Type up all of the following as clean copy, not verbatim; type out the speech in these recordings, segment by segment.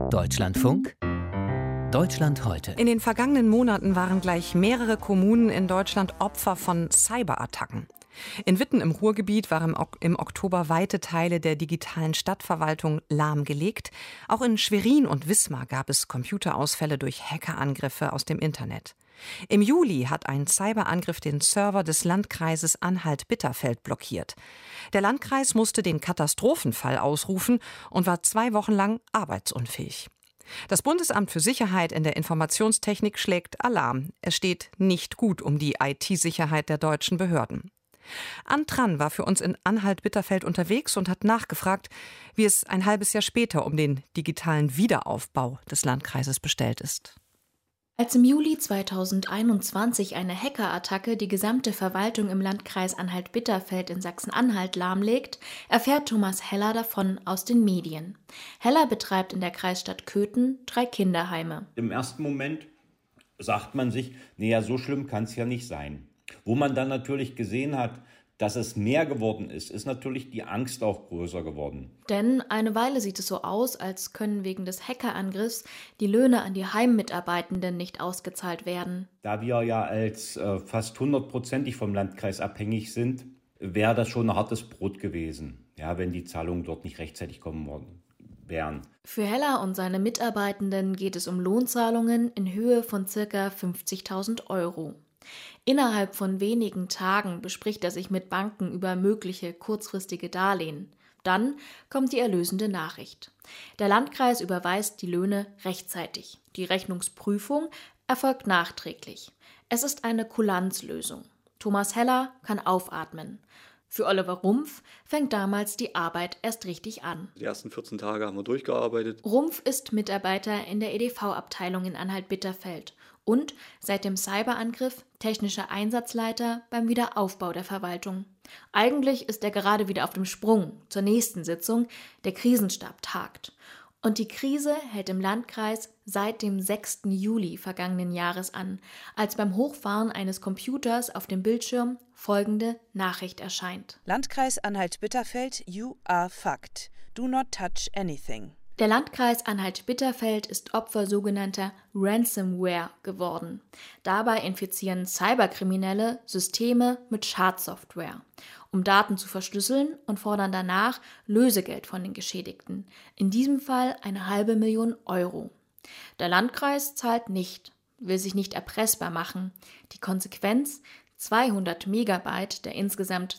Deutschlandfunk Deutschland heute. In den vergangenen Monaten waren gleich mehrere Kommunen in Deutschland Opfer von Cyberattacken. In Witten im Ruhrgebiet waren im Oktober weite Teile der digitalen Stadtverwaltung lahmgelegt. Auch in Schwerin und Wismar gab es Computerausfälle durch Hackerangriffe aus dem Internet. Im Juli hat ein Cyberangriff den Server des Landkreises Anhalt-Bitterfeld blockiert. Der Landkreis musste den Katastrophenfall ausrufen und war 2 Wochen lang arbeitsunfähig. Das Bundesamt für Sicherheit in der Informationstechnik schlägt Alarm. Es steht nicht gut um die IT-Sicherheit der deutschen Behörden. Antran war für uns in Anhalt-Bitterfeld unterwegs und hat nachgefragt, wie es ein halbes Jahr später um den digitalen Wiederaufbau des Landkreises bestellt ist. Als im Juli 2021 eine Hackerattacke die gesamte Verwaltung im Landkreis Anhalt-Bitterfeld in Sachsen-Anhalt lahmlegt, erfährt Thomas Heller davon aus den Medien. Heller betreibt in der Kreisstadt Köthen 3 Kinderheime. Im ersten Moment sagt man sich, naja, so schlimm kann es ja nicht sein. Wo man dann natürlich gesehen hat, dass es mehr geworden ist natürlich die Angst auch größer geworden. Denn eine Weile sieht es so aus, als können wegen des Hackerangriffs die Löhne an die Heimmitarbeitenden nicht ausgezahlt werden. Da wir ja als fast 100%ig vom Landkreis abhängig sind, wäre das schon ein hartes Brot gewesen, ja, wenn die Zahlungen dort nicht rechtzeitig kommen worden wären. Für Heller und seine Mitarbeitenden geht es um Lohnzahlungen in Höhe von ca. 50.000 €. Innerhalb von wenigen Tagen bespricht er sich mit Banken über mögliche kurzfristige Darlehen. Dann kommt die erlösende Nachricht. Der Landkreis überweist die Löhne rechtzeitig. Die Rechnungsprüfung erfolgt nachträglich. Es ist eine Kulanzlösung. Thomas Heller kann aufatmen. Für Oliver Rumpf fängt damals die Arbeit erst richtig an. Die ersten 14 Tage haben wir durchgearbeitet. Rumpf ist Mitarbeiter in der EDV-Abteilung in Anhalt-Bitterfeld und seit dem Cyberangriff technischer Einsatzleiter beim Wiederaufbau der Verwaltung. Eigentlich ist er gerade wieder auf dem Sprung zur nächsten Sitzung. Der Krisenstab tagt. Und die Krise hält im Landkreis seit dem 6. Juli vergangenen Jahres an, als beim Hochfahren eines Computers auf dem Bildschirm folgende Nachricht erscheint. Landkreis Anhalt-Bitterfeld, you are fucked. Do not touch anything. Der Landkreis Anhalt-Bitterfeld ist Opfer sogenannter Ransomware geworden. Dabei infizieren Cyberkriminelle Systeme mit Schadsoftware, um Daten zu verschlüsseln und fordern danach Lösegeld von den Geschädigten. In diesem Fall 500.000 €. Der Landkreis zahlt nicht, will sich nicht erpressbar machen. Die Konsequenz: 200 Megabyte der insgesamt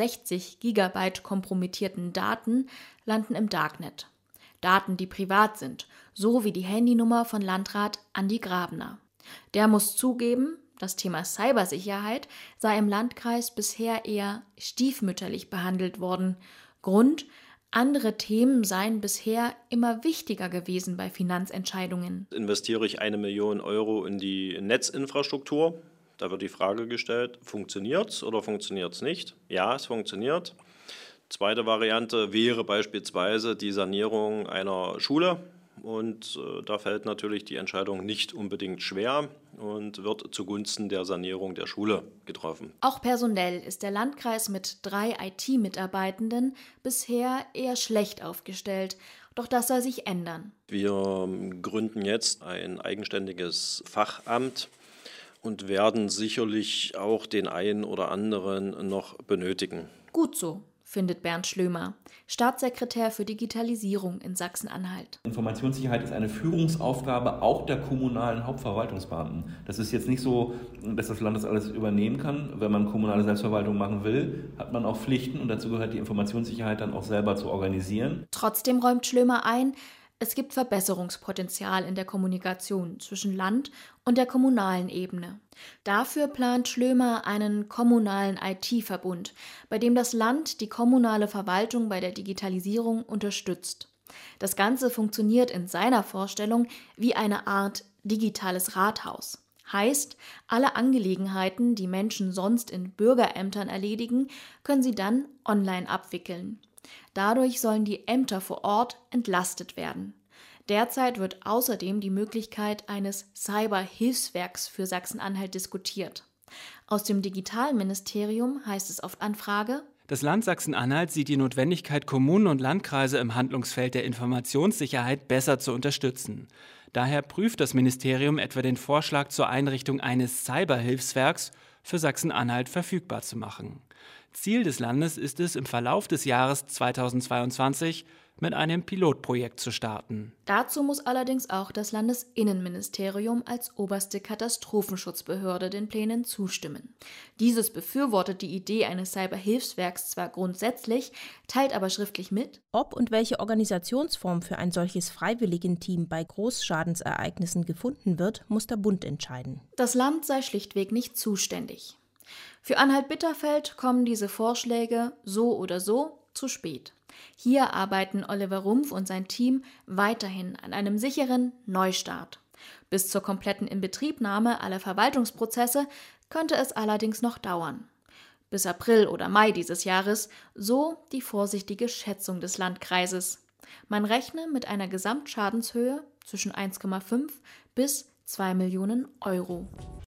62 Gigabyte kompromittierten Daten landen im Darknet. Daten, die privat sind, so wie die Handynummer von Landrat Andi Grabner. Der muss zugeben, das Thema Cybersicherheit sei im Landkreis bisher eher stiefmütterlich behandelt worden. Grund: andere Themen seien bisher immer wichtiger gewesen bei Finanzentscheidungen. Investiere ich 1 Million € in die Netzinfrastruktur? Da wird die Frage gestellt, funktioniert es oder funktioniert es nicht? Ja, es funktioniert. Zweite Variante wäre beispielsweise die Sanierung einer Schule. Und da fällt natürlich die Entscheidung nicht unbedingt schwer und wird zugunsten der Sanierung der Schule getroffen. Auch personell ist der Landkreis mit 3 IT-Mitarbeitenden bisher eher schlecht aufgestellt. Doch das soll sich ändern. Wir gründen jetzt ein eigenständiges Fachamt und werden sicherlich auch den einen oder anderen noch benötigen. Gut so, findet Bernd Schlömer, Staatssekretär für Digitalisierung in Sachsen-Anhalt. Informationssicherheit ist eine Führungsaufgabe auch der kommunalen Hauptverwaltungsbeamten. Das ist jetzt nicht so, dass das Land das alles übernehmen kann. Wenn man kommunale Selbstverwaltung machen will, hat man auch Pflichten und dazu gehört die Informationssicherheit dann auch selber zu organisieren. Trotzdem räumt Schlömer ein, es gibt Verbesserungspotenzial in der Kommunikation zwischen Land und der kommunalen Ebene. Dafür plant Schlömer einen kommunalen IT-Verbund, bei dem das Land die kommunale Verwaltung bei der Digitalisierung unterstützt. Das Ganze funktioniert in seiner Vorstellung wie eine Art digitales Rathaus. Heißt, alle Angelegenheiten, die Menschen sonst in Bürgerämtern erledigen, können sie dann online abwickeln. Dadurch sollen die Ämter vor Ort entlastet werden. Derzeit wird außerdem die Möglichkeit eines Cyberhilfswerks für Sachsen-Anhalt diskutiert. Aus dem Digitalministerium heißt es auf Anfrage: Das Land Sachsen-Anhalt sieht die Notwendigkeit, Kommunen und Landkreise im Handlungsfeld der Informationssicherheit besser zu unterstützen. Daher prüft das Ministerium etwa den Vorschlag zur Einrichtung eines Cyberhilfswerks für Sachsen-Anhalt verfügbar zu machen. Ziel des Landes ist es, im Verlauf des Jahres 2022 mit einem Pilotprojekt zu starten. Dazu muss allerdings auch das Landesinnenministerium als oberste Katastrophenschutzbehörde den Plänen zustimmen. Dieses befürwortet die Idee eines Cyberhilfswerks zwar grundsätzlich, teilt aber schriftlich mit: Ob und welche Organisationsform für ein solches Freiwilligenteam bei Großschadensereignissen gefunden wird, muss der Bund entscheiden. Das Land sei schlichtweg nicht zuständig. Für Anhalt-Bitterfeld kommen diese Vorschläge so oder so zu spät. Hier arbeiten Oliver Rumpf und sein Team weiterhin an einem sicheren Neustart. Bis zur kompletten Inbetriebnahme aller Verwaltungsprozesse könnte es allerdings noch dauern. Bis April oder Mai dieses Jahres, so die vorsichtige Schätzung des Landkreises. Man rechne mit einer Gesamtschadenshöhe zwischen 1,5 bis 2 Millionen Euro.